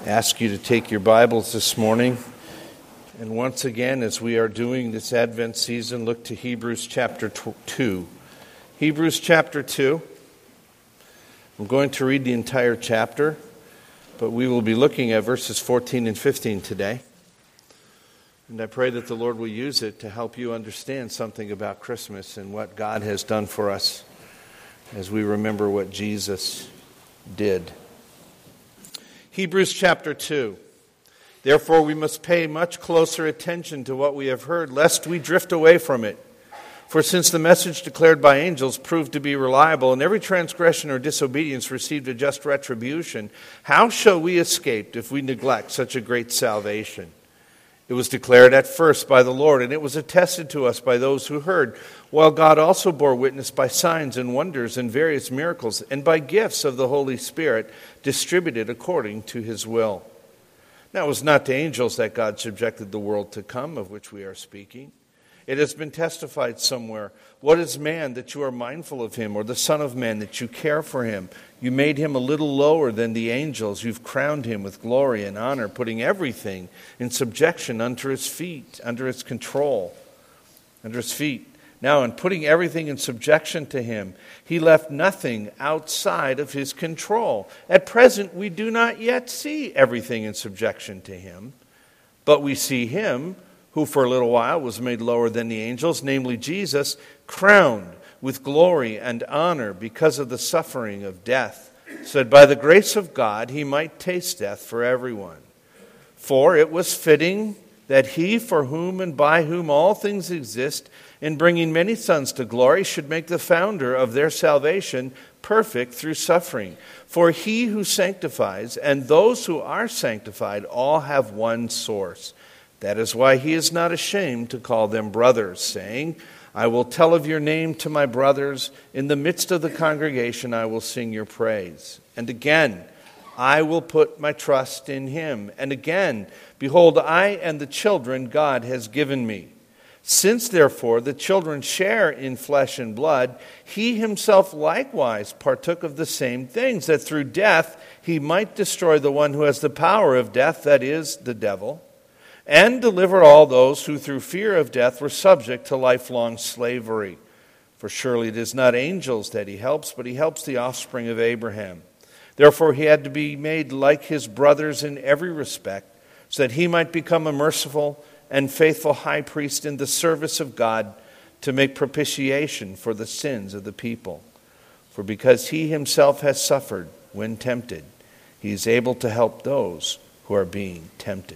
ask you to take your Bibles this morning. And once again, as we are doing this Advent season, look to Hebrews chapter 2. Hebrews chapter 2. I'm going to read the entire chapter, but we will be looking at verses 14 and 15 today. And I pray that the Lord will use it to help you understand something about Christmas and what God has done for us as we remember what Jesus did. Hebrews chapter 2. Therefore we must pay much closer attention to what we have heard, lest we drift away from it. For since the message declared by angels proved to be reliable, and every transgression or disobedience received a just retribution, how shall we escape if we neglect such a great salvation? It was declared at first by the Lord, and it was attested to us by those who heard, while God also bore witness by signs and wonders and various miracles, and by gifts of the Holy Spirit distributed according to his will. Now it was not to angels that God subjected the world to come, of which we are speaking. It has been testified somewhere, what is man that you are mindful of him, or the Son of Man that you care for him? You made him a little lower than the angels. You've crowned him with glory and honor, putting everything in subjection under his feet, under his control, under his feet. Now, in putting everything in subjection to him, he left nothing outside of his control. At present, we do not yet see everything in subjection to him, but we see him who for a little while was made lower than the angels, namely Jesus, crowned with glory and honor because of the suffering of death, so that by the grace of God he might taste death for everyone. For it was fitting that he for whom and by whom all things exist, in bringing many sons to glory, should make the founder of their salvation perfect through suffering. For he who sanctifies and those who are sanctified all have one source. That is why he is not ashamed to call them brothers, saying, I will tell of your name to my brothers. In the midst of the congregation I will sing your praise. And again, I will put my trust in him. And again, behold, I and the children God has given me. Since, therefore, the children share in flesh and blood, he himself likewise partook of the same things, that through death he might destroy the one who has the power of death, that is, the devil, and deliver all those who through fear of death were subject to lifelong slavery. For surely it is not angels that he helps, but he helps the offspring of Abraham. Therefore he had to be made like his brothers in every respect, so that he might become a merciful and faithful high priest in the service of God, to make propitiation for the sins of the people. For because he himself has suffered when tempted, he is able to help those who are being tempted.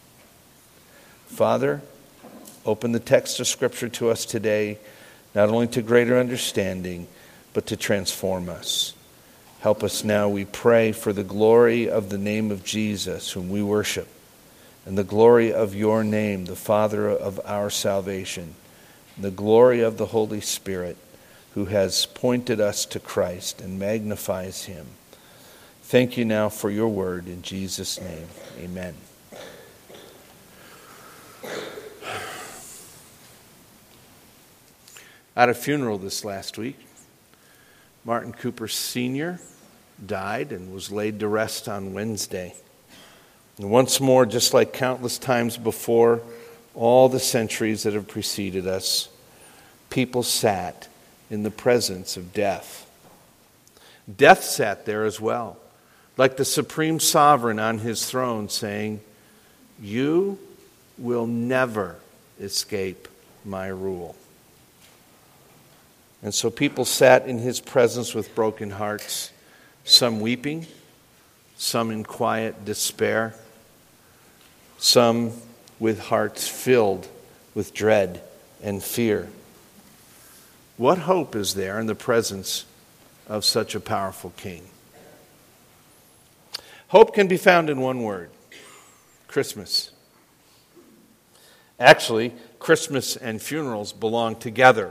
Father, open the text of Scripture to us today, not only to greater understanding, but to transform us. Help us now, we pray, for the glory of the name of Jesus, whom we worship, and the glory of your name, the Father of our salvation, and the glory of the Holy Spirit, who has pointed us to Christ and magnifies him. Thank you now for your word. In Jesus' name, amen. I had a funeral this last week. Martin Cooper Sr. died and was laid to rest on Wednesday. And once more, just like countless times before, all the centuries that have preceded us, people sat in the presence of death. Death sat there as well, like the supreme sovereign on his throne, saying, you will never escape my rule. And so people sat in his presence with broken hearts, some weeping, some in quiet despair, some with hearts filled with dread and fear. What hope is there in the presence of such a powerful king? Hope can be found in one word: Christmas. Actually, Christmas and funerals belong together.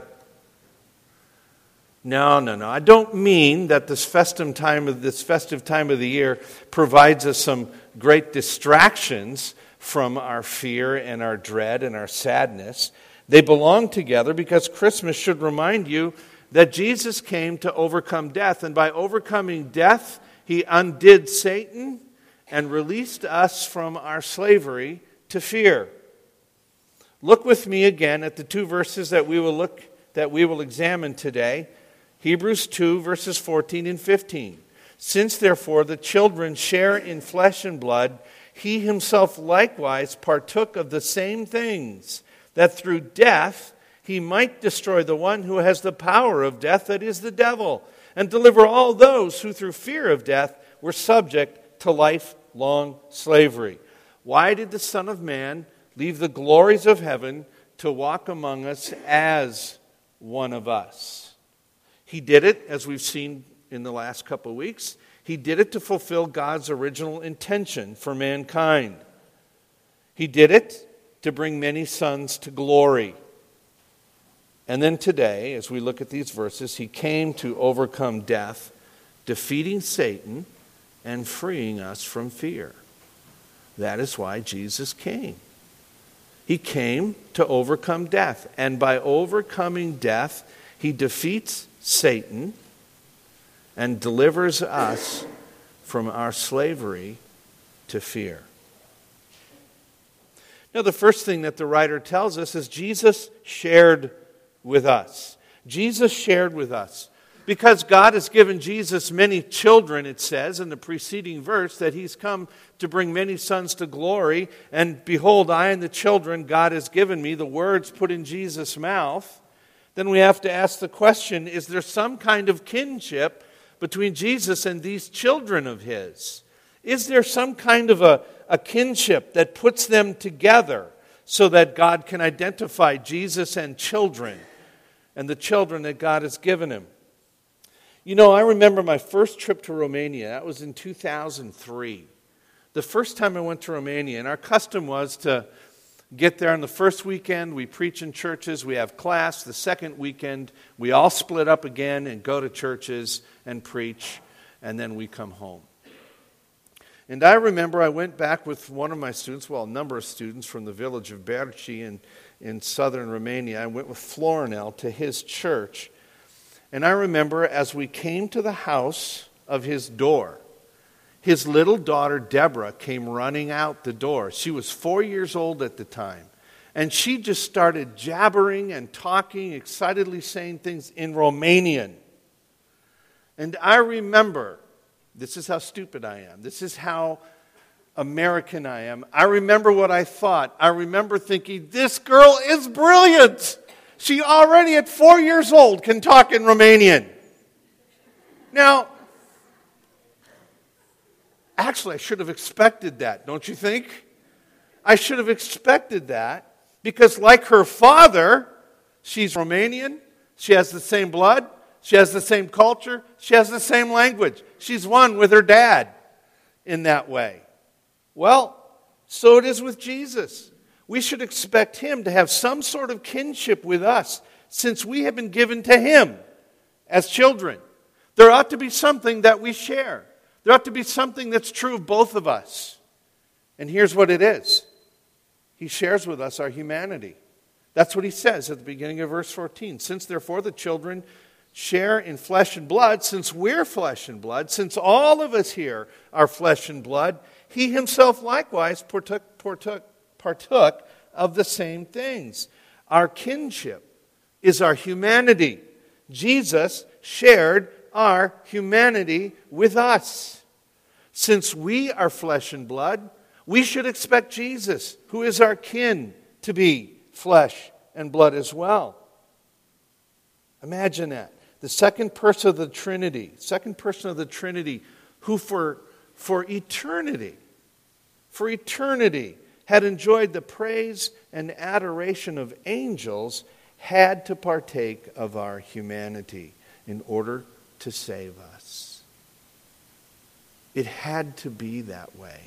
No. I don't mean that this festive time of the year provides us some great distractions from our fear and our dread and our sadness. They belong together because Christmas should remind you that Jesus came to overcome death, and by overcoming death, he undid Satan and released us from our slavery to fear. Look with me again at the two verses that we will examine today. Hebrews 2, verses 14 and 15. Since therefore the children share in flesh and blood, he himself likewise partook of the same things, that through death he might destroy the one who has the power of death, that is the devil, and deliver all those who through fear of death were subject to lifelong slavery. Why did the Son of Man leave the glories of heaven to walk among us as one of us? He did it, as we've seen in the last couple of weeks. He did it to fulfill God's original intention for mankind. He did it to bring many sons to glory. And then today, as we look at these verses, he came to overcome death, defeating Satan and freeing us from fear. That is why Jesus came. He came to overcome death. And by overcoming death, he defeats Satan and delivers us from our slavery to fear. Now, the first thing that the writer tells us is Jesus shared with us. Jesus shared with us. Because God has given Jesus many children, it says in the preceding verse, that he's come to bring many sons to glory. And behold, I and the children God has given me, the words put in Jesus' mouth. Then we have to ask the question, is there some kind of kinship between Jesus and these children of his? Is there some kind of a kinship that puts them together so that God can identify Jesus and children and the children that God has given him? You know, I remember my first trip to Romania. That was in 2003. The first time I went to Romania, and our custom was to get there on the first weekend. We preach in churches. We have class. The second weekend, we all split up again and go to churches and preach, and then we come home. And I remember I went back with one of my students, well, a number of students from the village of Berci in southern Romania. I went with Florinel to his church. And I remember as we came to the house of his door, his little daughter Deborah came running out the door. She was 4 years old at the time. And she just started jabbering and talking, excitedly saying things in Romanian. And I remember, this is how stupid I am. This is how American I am. I remember what I thought. I remember thinking, this girl is brilliant. She already at 4 years old can talk in Romanian. Now, actually, I should have expected that, don't you think? I should have expected that because like her father, she's Romanian, she has the same blood, she has the same culture, she has the same language. She's one with her dad in that way. Well, so it is with Jesus. We should expect him to have some sort of kinship with us since we have been given to him as children. There ought to be something that we share. There ought to be something that's true of both of us. And here's what it is. He shares with us our humanity. That's what he says at the beginning of verse 14. Since therefore the children share in flesh and blood, since we're flesh and blood, since all of us here are flesh and blood, he himself likewise partook of the same things. Our kinship is our humanity. Jesus shared our humanity with us. Since we are flesh and blood, we should expect Jesus, who is our kin, to be flesh and blood as well. Imagine that. The second person of the Trinity, who for eternity, had enjoyed the praise and adoration of angels, had to partake of our humanity in order to save us. It had to be that way.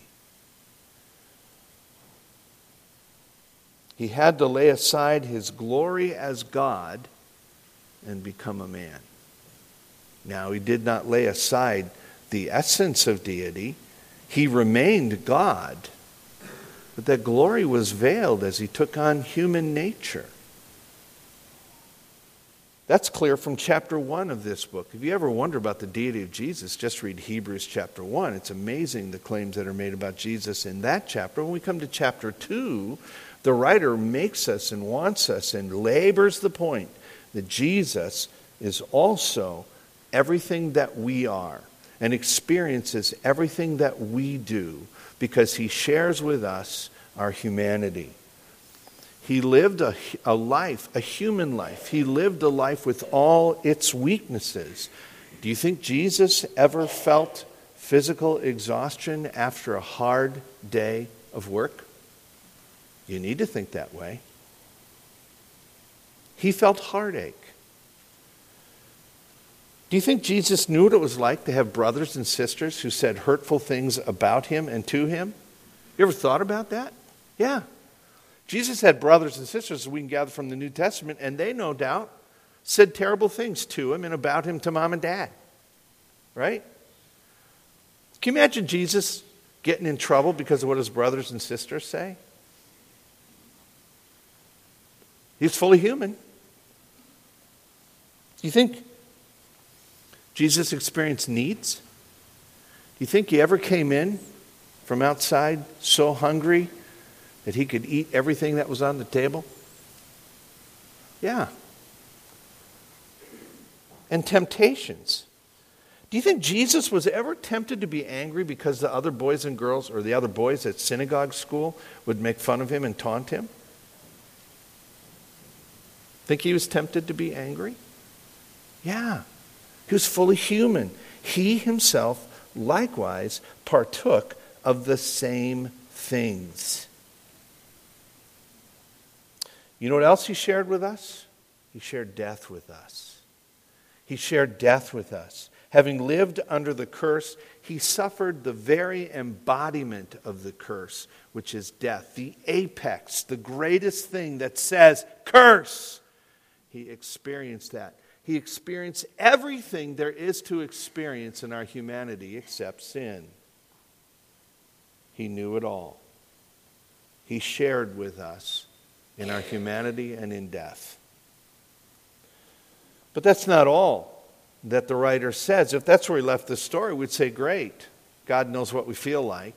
He had to lay aside his glory as God and become a man. Now, he did not lay aside the essence of deity. He remained God. But that glory was veiled as he took on human nature. That's clear from chapter 1 of this book. If you ever wonder about the deity of Jesus, just read Hebrews chapter 1. It's amazing the claims that are made about Jesus in that chapter. When we come to chapter 2, the writer makes us and wants us and labors the point that Jesus is also everything that we are and experiences everything that we do because he shares with us our humanity. He lived a life, a human life. He lived a life with all its weaknesses. Do you think Jesus ever felt physical exhaustion after a hard day of work? You need to think that way. He felt heartache. Do you think Jesus knew what it was like to have brothers and sisters who said hurtful things about him and to him? You ever thought about that? Yeah. Jesus had brothers and sisters, as we can gather from the New Testament, and they no doubt said terrible things to him and about him to mom and dad. Right? Can you imagine Jesus getting in trouble because of what his brothers and sisters say? He's fully human. Do you think Jesus experienced needs? Do you think he ever came in from outside so hungry that he could eat everything that was on the table? Yeah. And temptations. Do you think Jesus was ever tempted to be angry because the other boys and girls or the other boys at synagogue school would make fun of him and taunt him? Think he was tempted to be angry? Yeah. He was fully human. He himself likewise partook of the same things. You know what else he shared with us? He shared death with us. He shared death with us. Having lived under the curse, he suffered the very embodiment of the curse, which is death. The apex, the greatest thing that says, curse. He experienced that. He experienced everything there is to experience in our humanity except sin. He knew it all. He shared with us in our humanity and in death. But that's not all that the writer says. If that's where he left the story, we'd say, great. God knows what we feel like.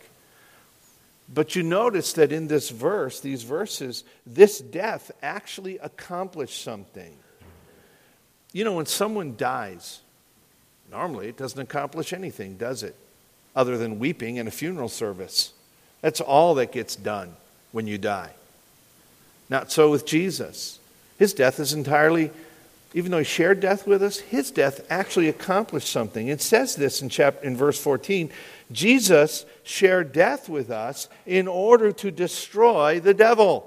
But you notice that in this verse, these verses, this death actually accomplished something. You know, when someone dies, normally it doesn't accomplish anything, does it? Other than weeping in a funeral service. That's all that gets done when you die. Not so with Jesus. His death is entirely, even though he shared death with us, his death actually accomplished something. It says this in verse 14, Jesus shared death with us in order to destroy the devil.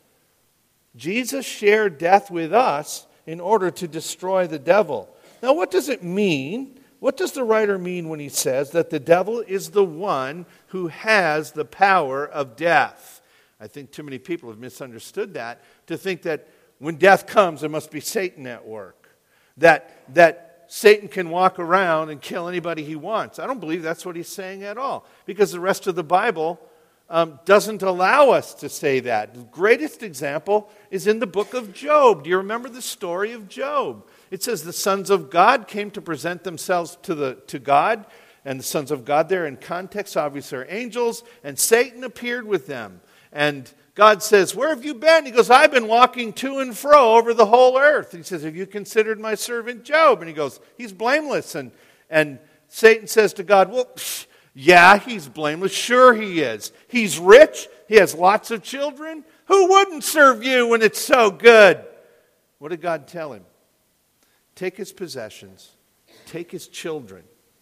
Jesus shared death with us in order to destroy the devil. Now, what does it mean? What does the writer mean when he says that the devil is the one who has the power of death? I think too many people have misunderstood that to think that when death comes, there must be Satan at work. That Satan can walk around and kill anybody he wants. I don't believe that's what he's saying at all. Because the rest of the Bible doesn't allow us to say that. The greatest example is in the book of Job. Do you remember the story of Job? It says the sons of God came to present themselves to God. And the sons of God there in context obviously are angels. And Satan appeared with them. And God says, where have you been? He goes, I've been walking to and fro over the whole earth. He says, have you considered my servant Job? And he goes, he's blameless. And Satan says to God, well, yeah, he's blameless. Sure he is. He's rich. He has lots of children. Who wouldn't serve you when it's so good? What did God tell him? Take his possessions, take his children,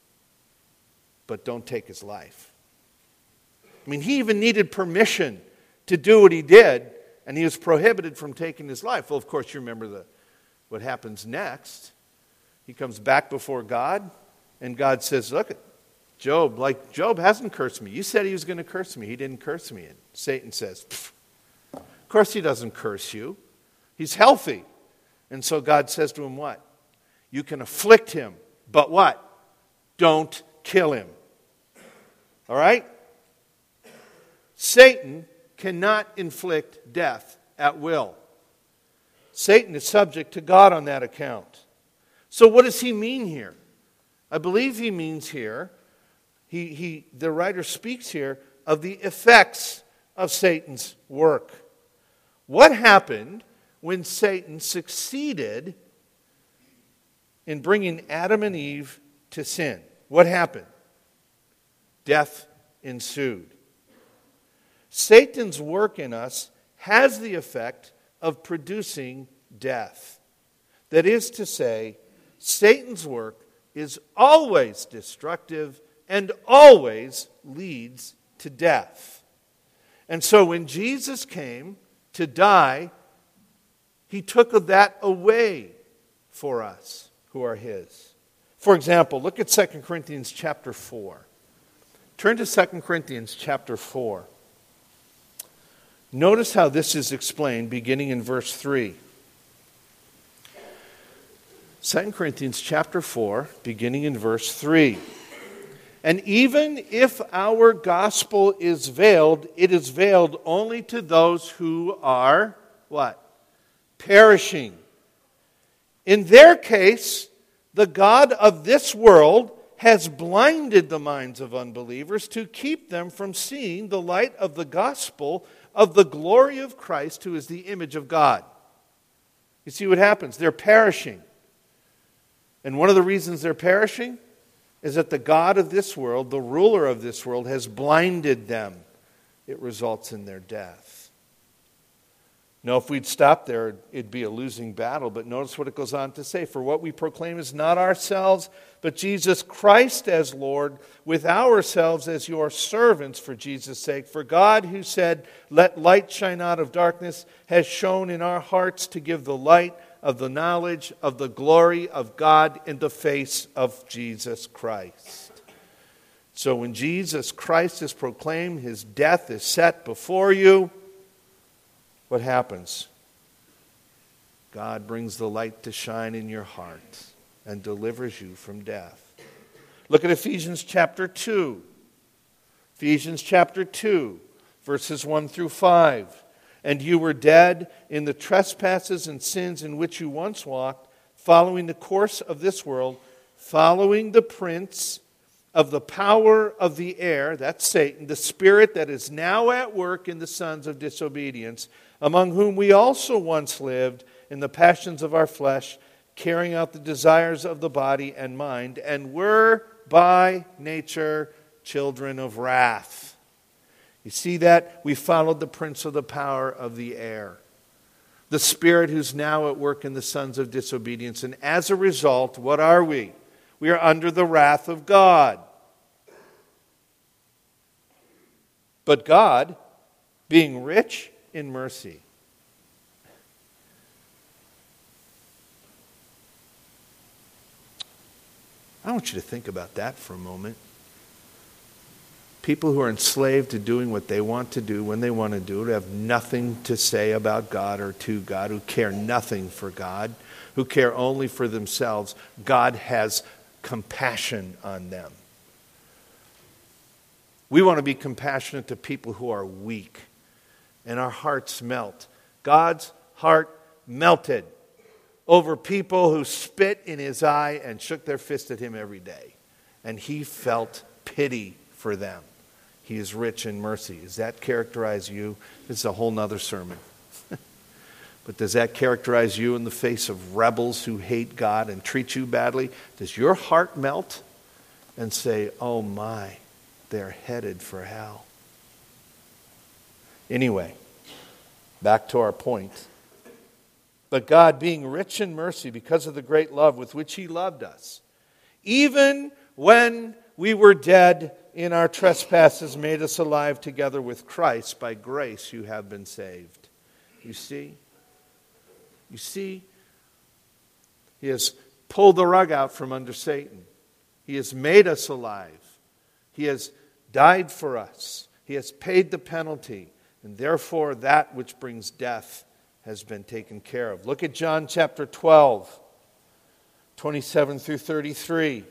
but don't take his life. I mean, he even needed permission to do what he did, and he was prohibited from taking his life. Well, of course, you remember what happens next. He comes back before God, and God says, look, Job hasn't cursed me. You said he was going to curse me. He didn't curse me. And Satan says, of course he doesn't curse you. He's healthy. And so God says to him what? You can afflict him, but what? Don't kill him. All right? Satan cannot inflict death at will. Satan is subject to God on that account. So what does he mean here? I believe he means here, the writer speaks here of the effects of Satan's work. What happened when Satan succeeded in bringing Adam and Eve to sin? What happened? Death ensued. Satan's work in us has the effect of producing death. That is to say, Satan's work is always destructive and always leads to death. And so when Jesus came to die, he took that away for us who are his. For example, look at 2 Corinthians chapter 4. Turn to 2 Corinthians chapter 4. Notice how this is explained beginning in verse 3. 2 Corinthians chapter 4, beginning in verse 3. And even if our gospel is veiled, it is veiled only to those who are, what? Perishing. In their case, the God of this world has blinded the minds of unbelievers to keep them from seeing the light of the gospel of the glory of Christ, who is the image of God. You see what happens? They're perishing. And one of the reasons they're perishing is that the God of this world, the ruler of this world, has blinded them. It results in their death. Now, if we'd stop there, it'd be a losing battle. But notice what it goes on to say. For what we proclaim is not ourselves, but Jesus Christ as Lord, with ourselves as your servants for Jesus' sake. For God, who said, let light shine out of darkness, has shone in our hearts to give the light of the knowledge of the glory of God in the face of Jesus Christ. So when Jesus Christ is proclaimed, his death is set before you, what happens? God brings the light to shine in your heart and delivers you from death. Look at Ephesians chapter 2. Ephesians chapter 2, verses 1 through 5. And you were dead in the trespasses and sins in which you once walked, following the course of this world, following the prince of the power of the air, that's Satan, the spirit that is now at work in the sons of disobedience, among whom we also once lived in the passions of our flesh, carrying out the desires of the body and mind, and were by nature children of wrath. You see that? We followed the prince of the power of the air, the spirit who's now at work in the sons of disobedience. And as a result, what are we? We are under the wrath of God. But God, being rich in mercy, I want you to think about that for a moment. People who are enslaved to doing what they want to do when they want to do it, who have nothing to say about God or to God, who care nothing for God, who care only for themselves, God has compassion on them. We want to be compassionate to people who are weak, and our hearts melt. God's heart melted over people who spit in his eye and shook their fist at him every day. And he felt pity for them. He is rich in mercy. Does that characterize you? This is a whole nother sermon. But does that characterize you in the face of rebels who hate God and treat you badly? Does your heart melt and say, oh my, they're headed for hell? Anyway, back to our point. But God, being rich in mercy because of the great love with which he loved us, even when we were dead in our trespasses, made us alive together with Christ. By grace you have been saved. You see? You see? He has pulled the rug out from under Satan. He has made us alive. He has died for us. He has paid the penalty. And therefore that which brings death has been taken care of. Look at John chapter 12, 27 through 33.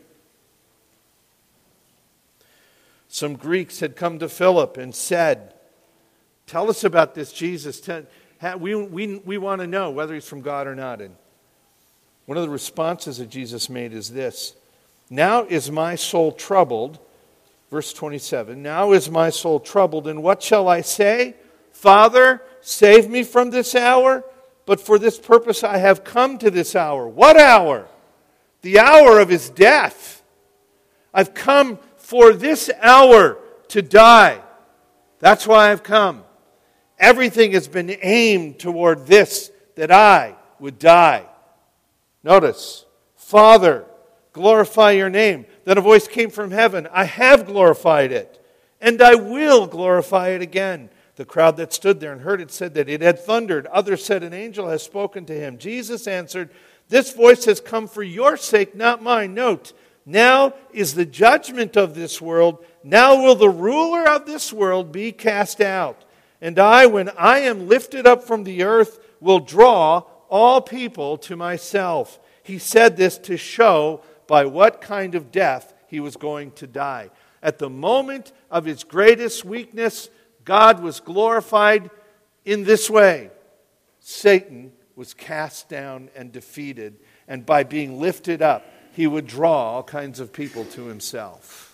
Some Greeks had come to Philip and said, tell us about this Jesus. We want to know whether he's from God or not. And one of the responses that Jesus made is this: "Now is my soul troubled." Verse 27, "Now is my soul troubled, and what shall I say? Father, save me from this hour? But for this purpose I have come to this hour." What hour? The hour of his death. I've come for this hour to die. That's why I've come. Everything has been aimed toward this, that I would die. Notice, "Father, glorify your name." Then a voice came from heaven, "I have glorified it, and I will glorify it again." The crowd that stood there and heard it said that it had thundered. Others said, "An angel has spoken to him." Jesus answered, "This voice has come for your sake, not mine." Note, now is the judgment of this world. Now will the ruler of this world be cast out. And I, when I am lifted up from the earth, will draw all people to myself. He said this to show by what kind of death he was going to die. At the moment of his greatest weakness, God was glorified in this way. Satan was cast down and defeated, and by being lifted up, he would draw all kinds of people to himself.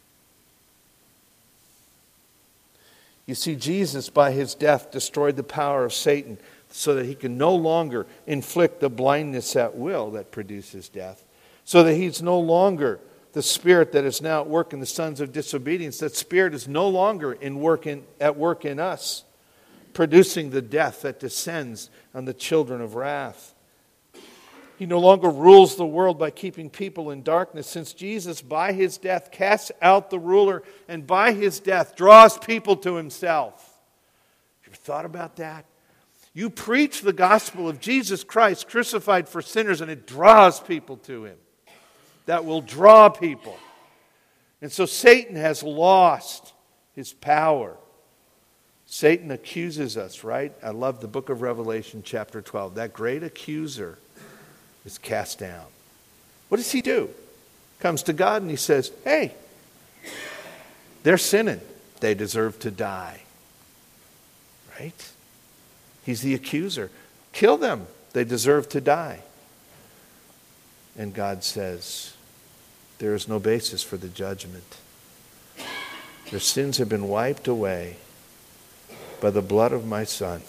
You see, Jesus, by his death, destroyed the power of Satan so that he can no longer inflict the blindness at will that produces death, so that he's no longer the spirit that is now at work in the sons of disobedience. That spirit is no longer at work in us, producing the death that descends on the children of wrath. He no longer rules the world by keeping people in darkness, since Jesus, by his death, casts out the ruler, and by his death draws people to himself. You ever thought about that? You preach the gospel of Jesus Christ crucified for sinners, and it draws people to him. That will draw people. And so Satan has lost his power. Satan accuses us, right? I love the book of Revelation, chapter 12. That great accuser is cast down. What does he do? Comes to God and he says, "Hey, they're sinning. They deserve to die." Right? He's the accuser. Kill them. They deserve to die. And God says, there is no basis for the judgment. Their sins have been wiped away by the blood of my Son.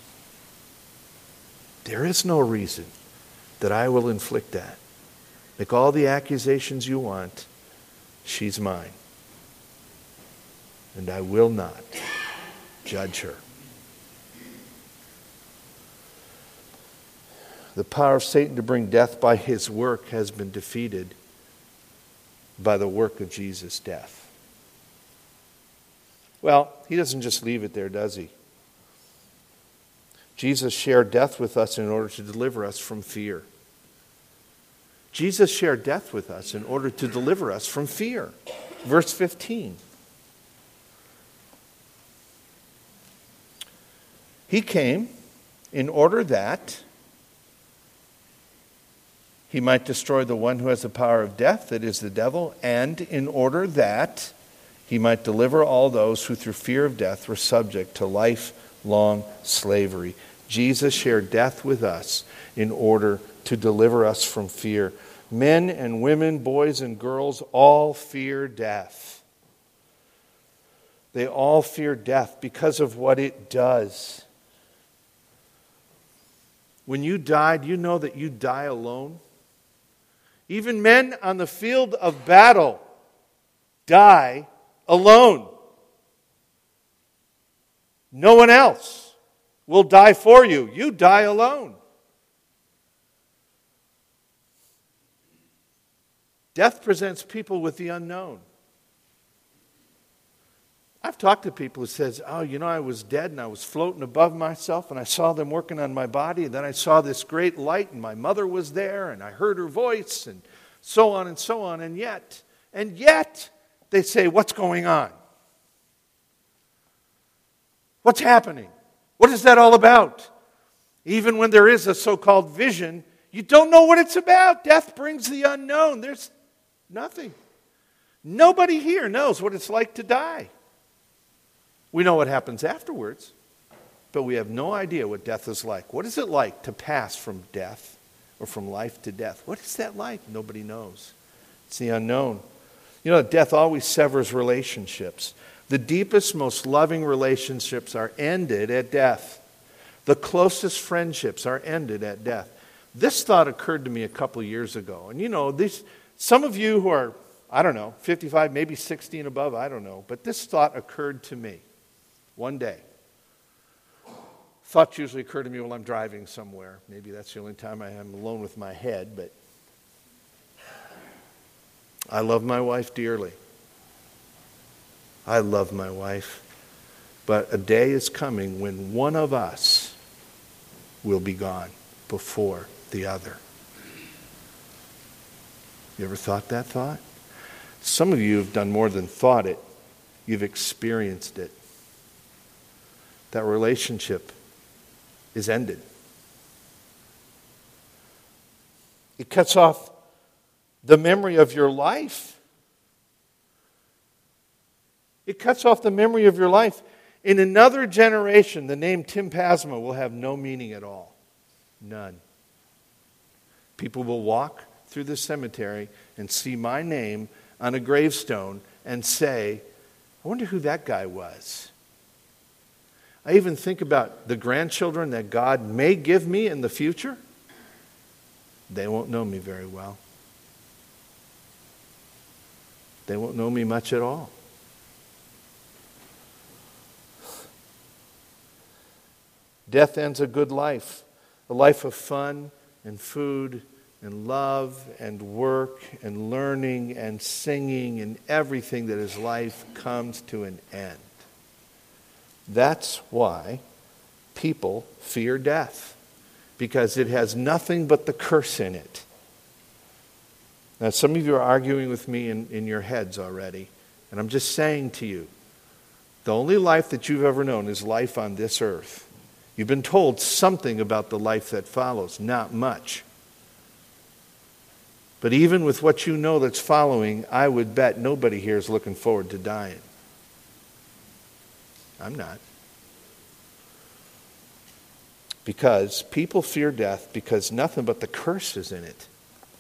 There is no reason that I will inflict that. Make all the accusations you want. She's mine. And I will not judge her. The power of Satan to bring death by his work has been defeated by the work of Jesus' death. Well, he doesn't just leave it there, does he? Jesus shared death with us in order to deliver us from fear. Jesus shared death with us in order to deliver us from fear. Verse 15. He came in order that he might destroy the one who has the power of death, that is the devil, and in order that he might deliver all those who through fear of death were subject to lifelong slavery. Jesus shared death with us in order to deliver us from fear. Men and women, boys and girls, all fear death. They all fear death because of what it does. When you die, do you know that you die alone? Even men on the field of battle die alone. No one else will die for you. You die alone. Death presents people with the unknown. I've talked to people who says, I was dead and I was floating above myself and I saw them working on my body, and then I saw this great light and my mother was there and I heard her voice and so on and so on. And yet, they say, what's going on? What's happening? What is that all about? Even when there is a so-called vision, you don't know what it's about. Death brings the unknown. There's nothing. Nobody here knows what it's like to die. We know what happens afterwards. but we have no idea what death is like. What is it like to pass from death or from life to death? What is that like? Nobody knows. It's the unknown. You know, death always severs relationships. The deepest, most loving relationships are ended at death. The closest friendships are ended at death. This thought occurred to me a couple years ago. And you know, some of you who are, 55, maybe 60 and above, I don't know. But this thought occurred to me one day. Thoughts usually occur to me while I'm driving somewhere. Maybe that's the only time I am alone with my head, but I love my wife dearly. I love my wife. But a day is coming when one of us will be gone before the other. You ever thought that thought? Some of you have done more than thought it. You've experienced it. That relationship is ended. It cuts off the memory of your life. It cuts off the memory of your life. In another generation, the name Tim Pasma will have no meaning at all. None. People will walk through the cemetery and see my name on a gravestone and say, I wonder who that guy was. I even think about the grandchildren that God may give me in the future. They won't know me very well. They won't know me much at all. Death ends a good life, a life of fun and food and love and work and learning and singing, and everything that is life comes to an end. That's why people fear death, because it has nothing but the curse in it. Now, some of you are arguing with me in your heads already, and I'm just saying to you, the only life that you've ever known is life on this earth. You've been told something about the life that follows, not much. But even with what you know that's following, I would bet nobody here is looking forward to dying. I'm not. Because people fear death because nothing but the curse is in it.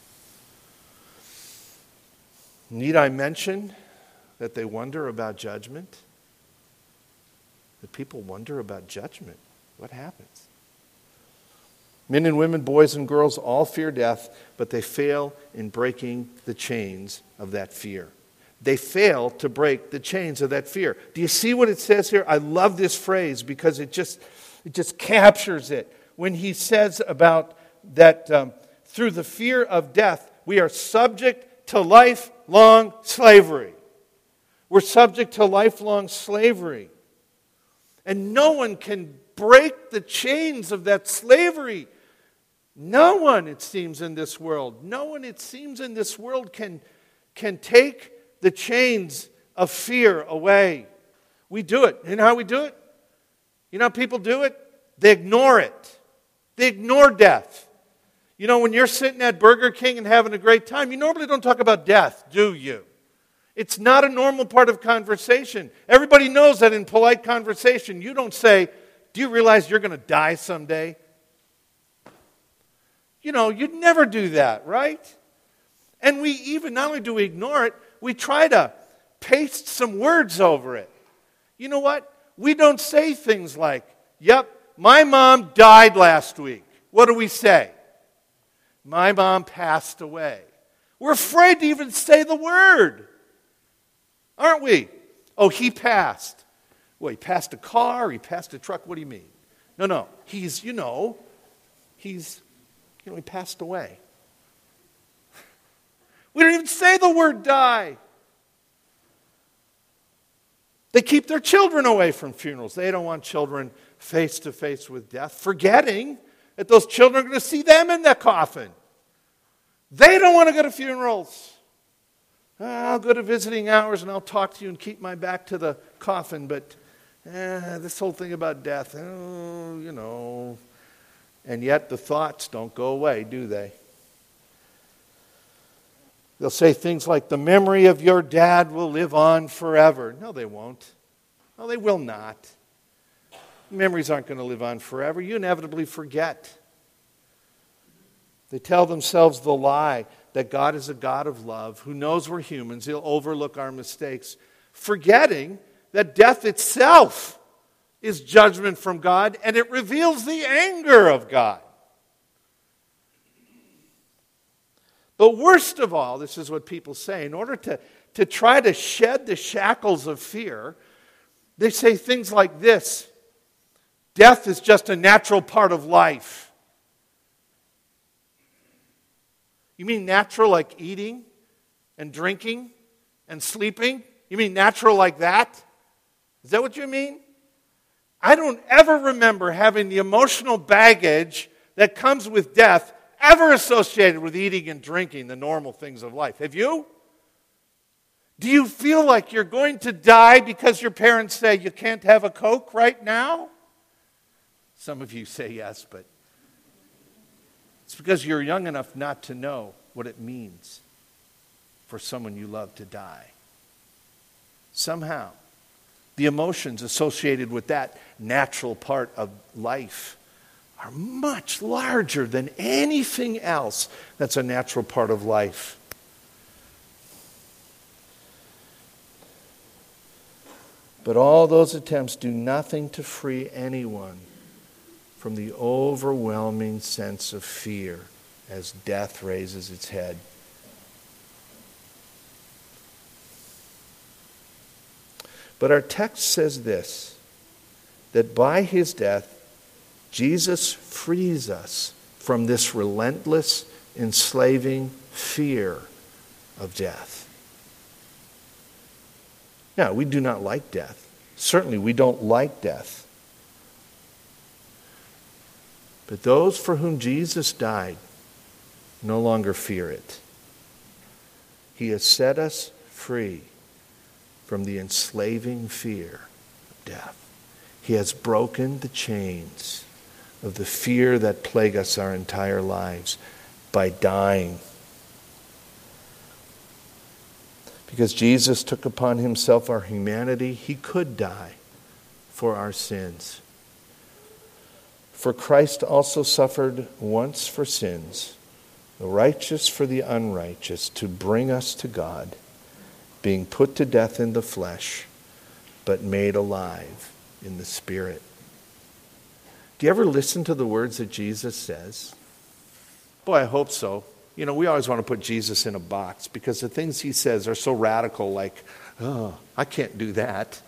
Need I mention that they wonder about judgment? That people wonder about judgment. What happens? Men and women, boys and girls all fear death, but they fail in breaking the chains of that fear. They fail to break the chains of that fear. Do you see what it says here? I love this phrase because it just captures it. When he says about that through the fear of death, we are subject to lifelong slavery. We're subject to lifelong slavery. And no one can break the chains of that slavery. No one, it seems, in this world. No one, it seems, in this world can take the chains of fear away. We do it. You know how we do it? You know how people do it? They ignore it. They ignore death. You know, when you're sitting at Burger King and having a great time, you normally don't talk about death, do you? It's not a normal part of conversation. Everybody knows that in polite conversation, you don't say, do you realize you're going to die someday? You know, you'd never do that, right? And we even, not only do we ignore it, we try to paste some words over it. You know what? We don't say things like, yep, my mom died last week. What do we say? My mom passed away. We're afraid to even say the word, aren't we? Oh, he passed. Well, he passed a car, he passed a truck. What do you mean? No, he passed away. We don't even say the word die. They keep their children away from funerals. They don't want children face to face with death, forgetting that those children are going to see them in that coffin. They don't want to go to funerals. I'll go to visiting hours and I'll talk to you and keep my back to the coffin, but this whole thing about death, And yet the thoughts don't go away, do they? They'll say things like, the memory of your dad will live on forever. No, they won't. No, they will not. Memories aren't going to live on forever. You inevitably forget. They tell themselves the lie that God is a God of love who knows we're humans. He'll overlook our mistakes, forgetting that death itself is judgment from God, and it reveals the anger of God. But worst of all, this is what people say, in order to try to shed the shackles of fear, they say things like this: death is just a natural part of life. You mean natural like eating and drinking and sleeping? You mean natural like that? Is that what you mean? I don't ever remember having the emotional baggage that comes with death ever associated with eating and drinking, the normal things of life. Have you? Do you feel like you're going to die because your parents say you can't have a Coke right now? Some of you say yes, but it's because you're young enough not to know what it means for someone you love to die. Somehow, the emotions associated with that natural part of life are much larger than anything else that's a natural part of life. But all those attempts do nothing to free anyone from the overwhelming sense of fear as death raises its head. But our text says this, that by his death, Jesus frees us from this relentless, enslaving fear of death. Now, we do not like death. Certainly, we don't like death. But those for whom Jesus died no longer fear it. He has set us free from the enslaving fear of death. He has broken the chains of the fear that plague us our entire lives by dying. Because Jesus took upon himself our humanity, he could die for our sins. For Christ also suffered once for sins, the righteous for the unrighteous, to bring us to God, being put to death in the flesh, but made alive in the Spirit. Do you ever listen to the words that Jesus says? Boy, I hope so. You know, we always want to put Jesus in a box because the things he says are so radical, like, oh, I can't do that.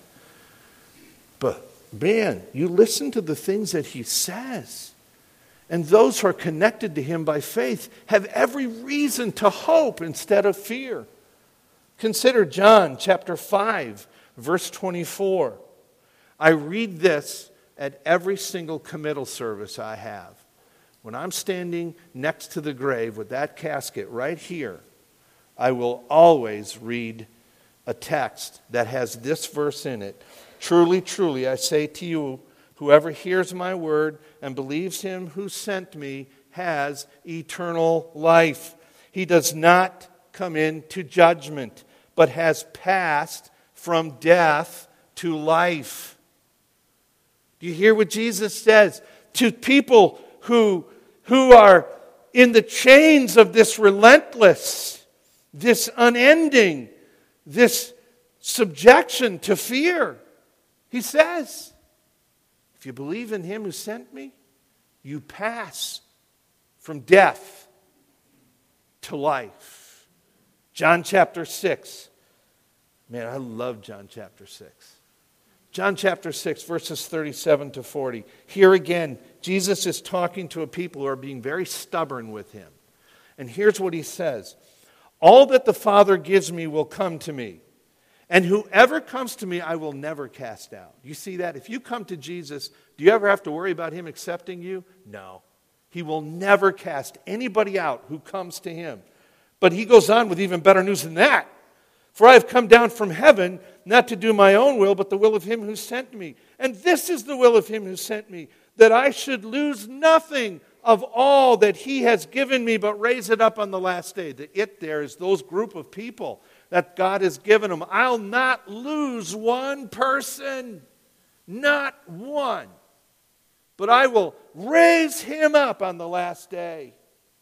But man, you listen to the things that he says, and those who are connected to him by faith have every reason to hope instead of fear. Consider John chapter 5, verse 24. I read this at every single committal service I have. When I'm standing next to the grave with that casket right here, I will always read a text that has this verse in it. Truly, truly, I say to you, whoever hears my word and believes him who sent me has eternal life. He does not come into judgment, but has passed from death to life. Do you hear what Jesus says? To people who are in the chains of this relentless, this unending, this subjection to fear. He says, if you believe in him who sent me, you pass from death to life. John chapter 6. Man, I love John chapter 6. John chapter 6, verses 37 to 40. Here again, Jesus is talking to a people who are being very stubborn with him. And here's what he says. All that the Father gives me will come to me. And whoever comes to me, I will never cast out. You see that? If you come to Jesus, do you ever have to worry about him accepting you? No. He will never cast anybody out who comes to him. But he goes on with even better news than that. For I have come down from heaven, not to do my own will, but the will of him who sent me. And this is the will of him who sent me, that I should lose nothing of all that he has given me, but raise it up on the last day. The it there is those group of people that God has given him. I'll not lose one person, not one. but I will raise him up on the last day.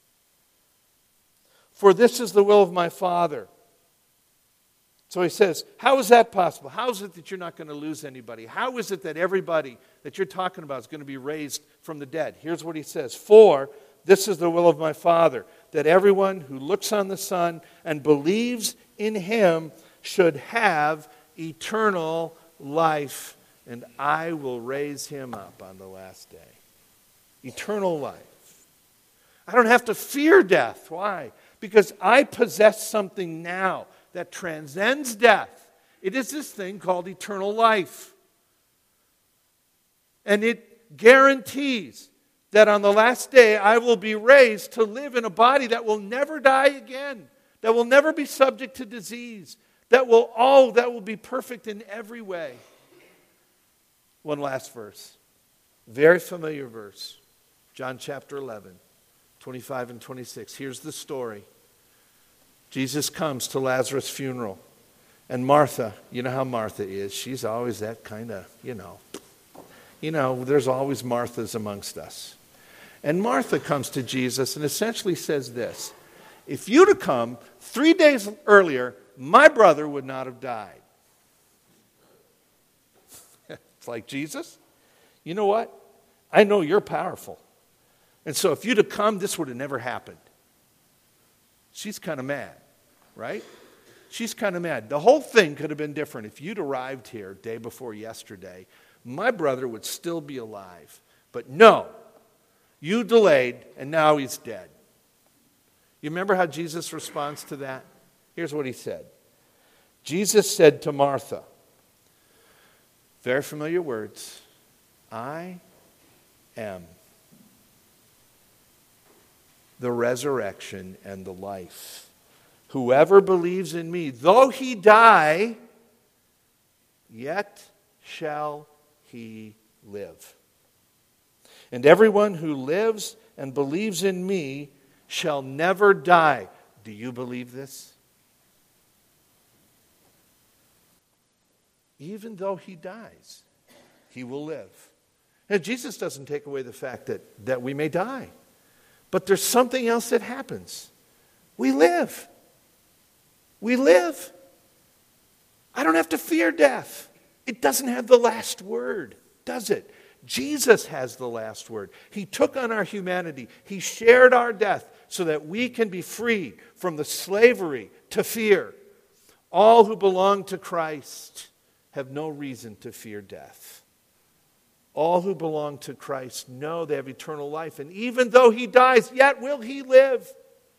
For this is the will of my Father. So he says, how is that possible? How is it that you're not going to lose anybody? How is it that everybody that you're talking about is going to be raised from the dead? Here's what he says. For this is the will of my Father, that everyone who looks on the Son and believes in him should have eternal life, and I will raise him up on the last day. Eternal life. I don't have to fear death. Why? Because I possess something now that transcends death. It is this thing called eternal life. And it guarantees that on the last day I will be raised to live in a body that will never die again, that will never be subject to disease, that will be perfect in every way. One last verse. Very familiar verse. John chapter 11, 25 and 26. Here's the story. Jesus comes to Lazarus' funeral. And Martha, you know how Martha is. She's always that kind of, there's always Marthas amongst us. And Martha comes to Jesus and essentially says this: if you'd have come 3 days earlier, my brother would not have died. It's like, Jesus, you know what? I know you're powerful. And so if you'd have come, this would have never happened. She's kind of mad, right? She's kind of mad. The whole thing could have been different. If you'd arrived here day before yesterday, my brother would still be alive. But no, you delayed, and now he's dead. You remember how Jesus responds to that? Here's what he said. Jesus said to Martha, very familiar words, I am the resurrection and the life. Whoever believes in me, though he die, yet shall he live. And everyone who lives and believes in me shall never die. Do you believe this? Even though he dies, he will live. Now, Jesus doesn't take away the fact that we may die. But there's something else that happens. We live. We live. I don't have to fear death. It doesn't have the last word, does it? Jesus has the last word. He took on our humanity. He shared our death so that we can be free from the slavery to fear. All who belong to Christ have no reason to fear death. All who belong to Christ know they have eternal life. And even though he dies, yet will he live.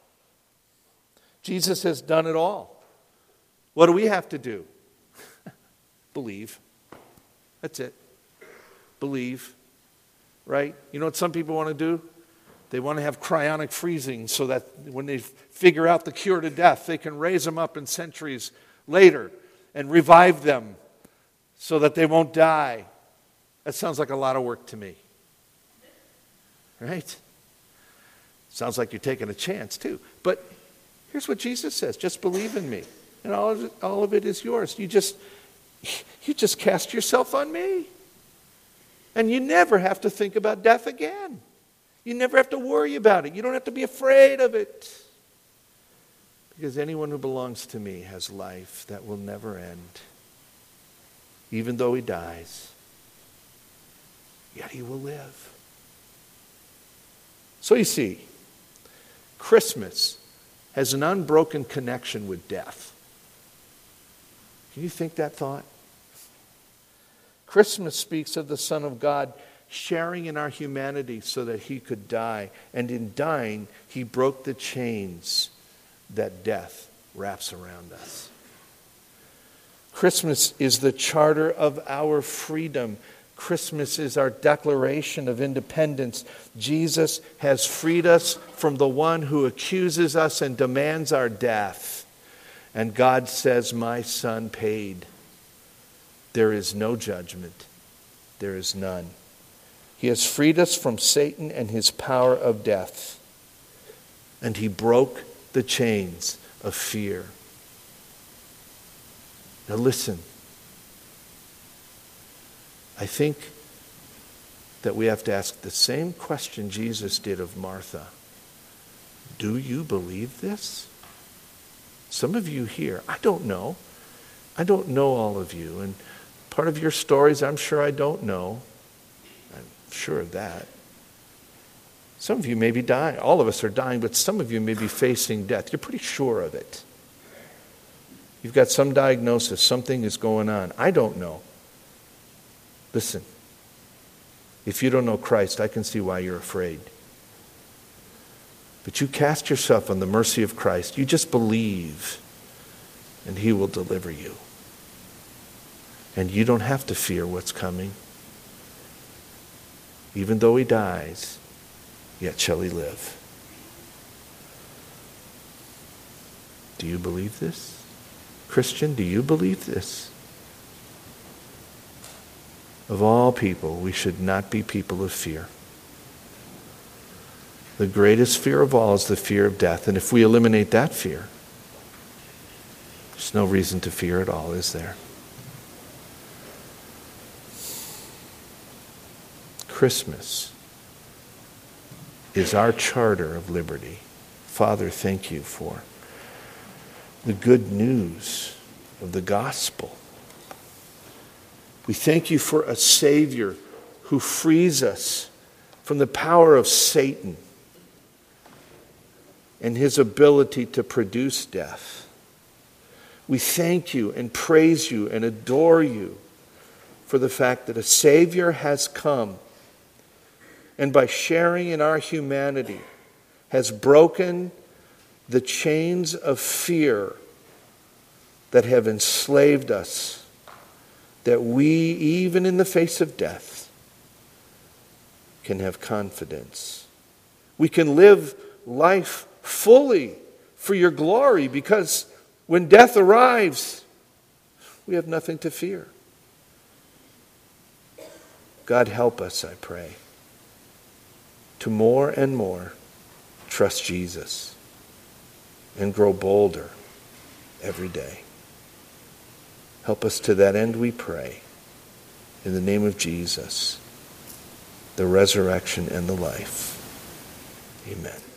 Jesus has done it all. What do we have to do? Believe. That's it. Believe. Right? You know what some people want to do? They want to have cryonic freezing so that when they figure out the cure to death, they can raise them up in centuries later and revive them so that they won't die. That sounds like a lot of work to me. Right? Sounds like you're taking a chance too. But here's what Jesus says. Just believe in me. And all of it is yours. You just cast yourself on me. And you never have to think about death again. You never have to worry about it. You don't have to be afraid of it. Because anyone who belongs to me has life that will never end. Even though he dies, yet he will live. So you see, Christmas has an unbroken connection with death. Can you think that thought? Christmas speaks of the Son of God sharing in our humanity so that he could die. And in dying, he broke the chains that death wraps around us. Christmas is the charter of our freedom. Christmas is our declaration of independence. Jesus has freed us from the one who accuses us and demands our death. And God says, my son paid. There is no judgment. There is none. He has freed us from Satan and his power of death. And he broke the chains of fear. Now listen. I think that we have to ask the same question Jesus did of Martha. Do you believe this? Some of you here, I don't know. I don't know all of you. And part of your stories, I'm sure I don't know. I'm sure of that. Some of you may be dying. All of us are dying, but some of you may be facing death. You're pretty sure of it. You've got some diagnosis. Something is going on. I don't know. Listen, if you don't know Christ, I can see why you're afraid. But you cast yourself on the mercy of Christ. You just believe, and He will deliver you. And you don't have to fear what's coming. Even though He dies, yet shall He live. Do you believe this? Christian, do you believe this? Of all people, we should not be people of fear. The greatest fear of all is the fear of death. And if we eliminate that fear, there's no reason to fear at all, is there? Christmas is our charter of liberty. Father, thank you for the good news of the gospel. We thank you for a Savior who frees us from the power of Satan and his ability to produce death. We thank you and praise you and adore you for the fact that a Savior has come and by sharing in our humanity has broken the chains of fear that have enslaved us, that we, even in the face of death, can have confidence. We can live life fully for your glory, because when death arrives, we have nothing to fear. God, help us, I pray, to more and more trust Jesus and grow bolder every day. Help us to that end, we pray. In the name of Jesus, the resurrection and the life. Amen.